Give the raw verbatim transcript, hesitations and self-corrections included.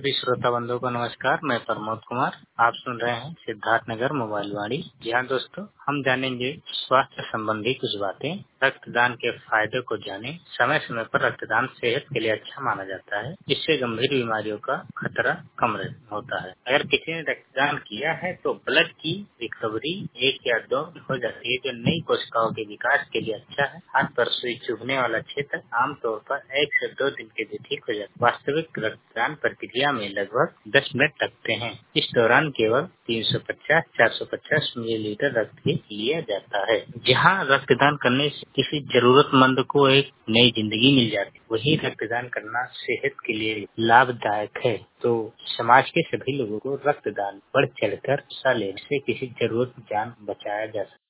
सभी श्रोता बंधुओं को नमस्कार। मैं प्रमोद कुमार, आप सुन रहे हैं सिद्धार्थ नगर मोबाइल वाणी। जी हाँ दोस्तों, हम जानेंगे स्वास्थ्य संबंधी कुछ बातें। रक्तदान के फायदे को जाने। समय समय पर रक्तदान सेहत के लिए अच्छा माना जाता है। इससे गंभीर बीमारियों का खतरा कम होता है। अगर किसी ने रक्तदान किया है तो ब्लड की रिकवरी एक या दो हो जाती है, जो नई कोशिकाओं के विकास के लिए अच्छा है। हाथ पर सुई चुभने वाला क्षेत्र आमतौर पर एक से दो दिन के लिए ठीक हो जाता है। वास्तविक रक्तदान प्रक्रिया में लगभग दस मिनट लगते हैं। इस दौरान केवल तीन सौ पचास चार सौ पचास मिलीलीटर रक्त ही लिया जाता है। जहाँ रक्तदान करने से किसी जरूरतमंद को एक नई जिंदगी मिल जाती है, वही रक्तदान करना सेहत के लिए लाभदायक है। तो समाज के सभी लोगों को रक्तदान बढ़ चढ़कर हिस्सा लेने से किसी जरूरत जान बचाया जा सकता है।